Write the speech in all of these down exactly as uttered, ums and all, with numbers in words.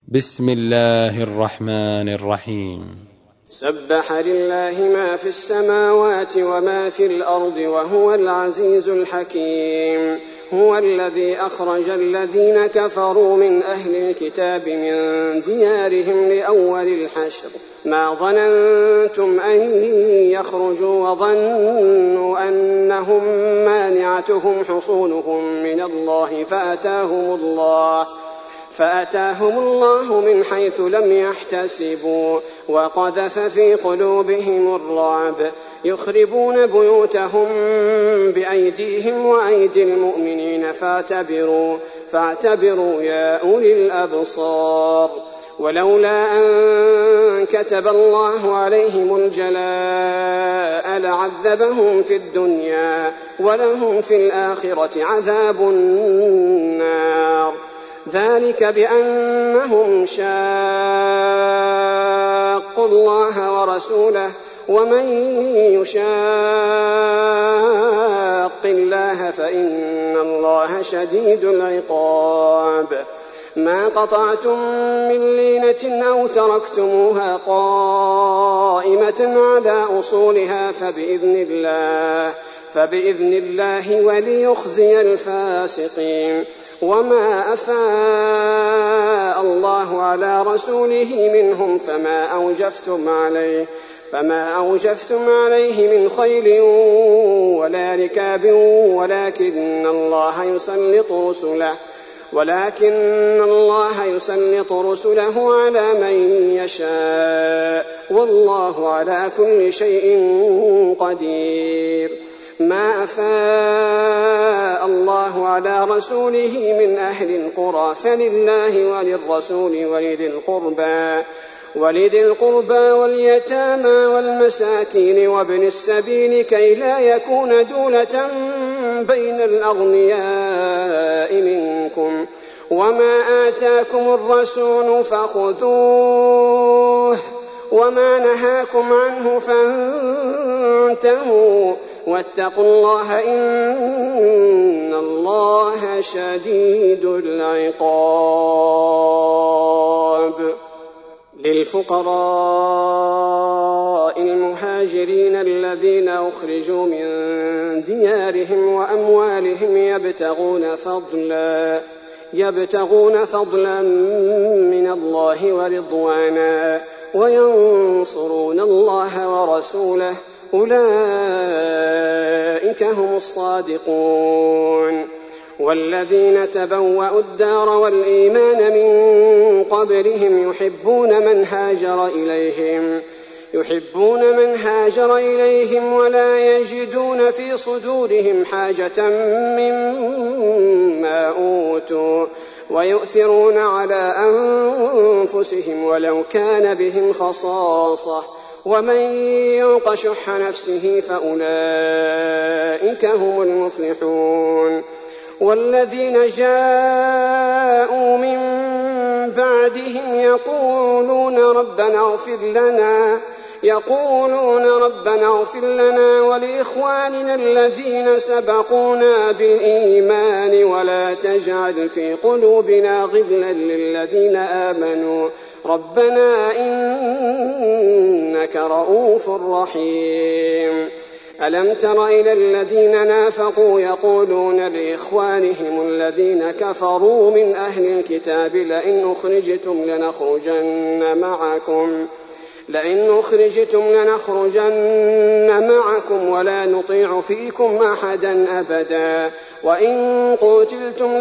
بسم الله الرحمن الرحيم. سبح لله ما في السماوات وما في الأرض وهو العزيز الحكيم. هو الذي أخرج الذين كفروا من أهل الكتاب من ديارهم لأول الحشر ما ظننتم أن يخرجوا وظنوا أنهم مانعتهم حصونهم من الله فأتاهم الله فأتاهم الله من حيث لم يحتسبوا وقذف في قلوبهم الرعب يخربون بيوتهم بأيديهم وأيدي المؤمنين فاعتبروا فاعتبروا يا أولي الأبصار. ولولا أن كتب الله عليهم الجلاء لعذبهم في الدنيا ولهم في الآخرة عذاب النار. ذلك بأنهم شاقوا الله ورسوله ومن يشاق الله فإن الله شديد العقاب. ما قطعتم من لينة أو تركتموها قائمة على أصولها فبإذن الله فبإذن الله وليخزي الفاسقين. وما أفاء الله على رسوله منهم فما أوجفتم عليه فما أوجفتم عليه من خيل ولا ركاب ولكن الله يسلط رسله ولكن الله يسلط رسله على من يشاء والله على كل شيء قدير. ما أفاء الله على رسوله من أهل القرى فلله وللرسول ولذي القربى ولذي القربى واليتامى والمساكين وابن السبيل كي لا يكون دولة بين الأغنياء منكم. وما آتاكم الرسول فخذوه وما نهاكم عنه فانتهوا واتقوا الله إن الله شديد العقاب. للفقراء المهاجرين الذين أخرجوا من ديارهم وأموالهم يبتغون فضلا يبتغون فضلا من الله ورضوانا وينصرون الله ورسوله أولئك هم الصادقون. والذين تبوأوا الدار والإيمان من قبلهم يحبون من هاجر إليهم يحبون من هاجر إليهم ولا يجدون في صدورهم حاجة مما أوتوا ويؤثرون على أنفسهم ولو كان بهم خصاصة ومن يوق شح نفسه فأولئك هم المفلحون. والذين جاءوا من بعدهم يقولون ربنا اغفر لنا يقولون ربنا اغفر لنا ولإخواننا الذين سبقونا بالإيمان ولا تجعل في قلوبنا غلا للذين آمنوا ربنا إنك رؤوف رحيم. ألم تر إلى الذين نافقوا يقولون لإخوانهم الذين كفروا من أهل الكتاب لئن أخرجتم لنخرجن معكم لئن أخرجتم لنخرجن معكم ولا نطيع فيكم أحدا أبدا وإن قتلتم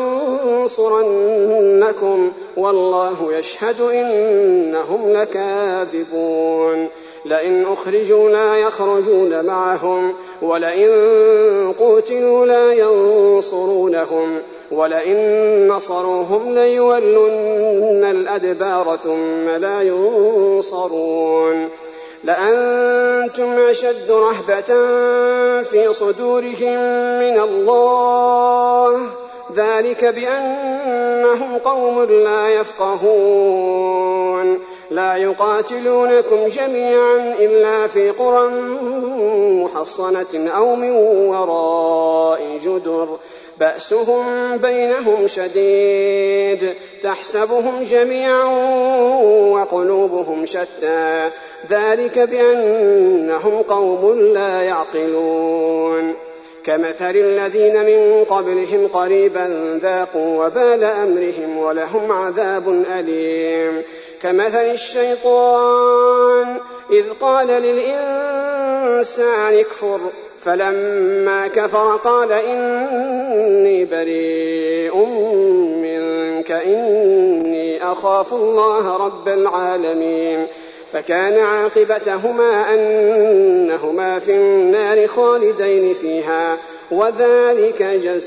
لننصرنكم والله يشهد إنهم لكاذبون. لئن أخرجوا لا يخرجون معهم ولئن قتلوا لا ينصرونهم ولئن نصروهم ليولن الأدبار ثم لا ينصرون. لأنتم أشد رهبة في صدورهم من الله ذلك بأنهم قوم لا يفقهون. لا يقاتلونكم جميعا إلا في قرى محصنة أو من وراء جدر بأسهم بينهم شديد تحسبهم جميعا وقلوبهم شتى ذلك بأنهم قوم لا يعقلون كمثل الذين من قبلهم قريبا ذاقوا وبال أمرهم ولهم عذاب أليم كمثل الشيطان إذ قال للإنسان اكفر فلما كفر قال إني بريء منك إني أخاف الله رب العالمين فكان عاقبتهما أنهما في النار خالدين فيها وذلك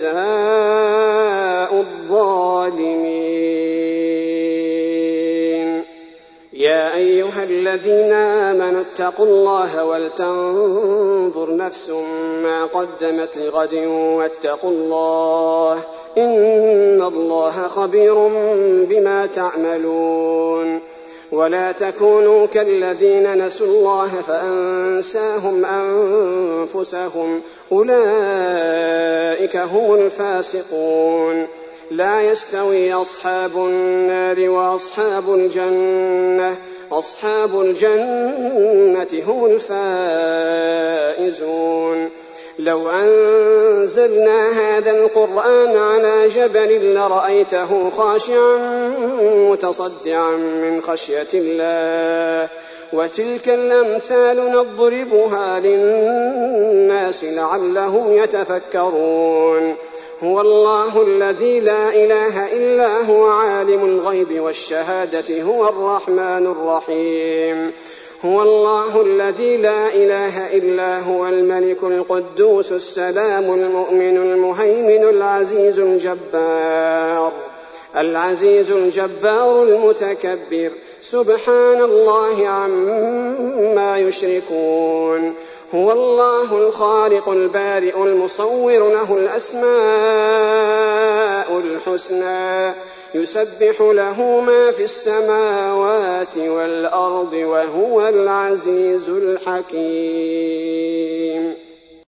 جزاء الظالمين يا أيها الذين آمنوا اتقوا الله ولتنظر نفس ما قدمت لغد واتقوا الله إن الله خبير بما تعملون ولا تكونوا كالذين نسوا الله فأنساهم أنفسهم أولئك هم الفاسقون لا يستوي أصحاب النار وأصحاب الجنة أصحاب الجنة هم الفائزون لو أنزلنا هذا القرآن على جبل لرأيته خاشعا متصدعا من خشية الله وتلك الأمثال نضربها للناس لعلهم يتفكرون هو الله الذي لا إله إلا هو عالم الغيب والشهادة هو الرحمن الرحيم هو الله الذي لا إله إلا هو الملك القدوس السلام المؤمن المهيمن العزيز الجبار العزيز الجبار المتكبر سبحان الله عما يشركون هو الله الخالق البارئ المصور له الأسماء الحسنى يسبح له ما في السماوات والأرض وهو العزيز الحكيم.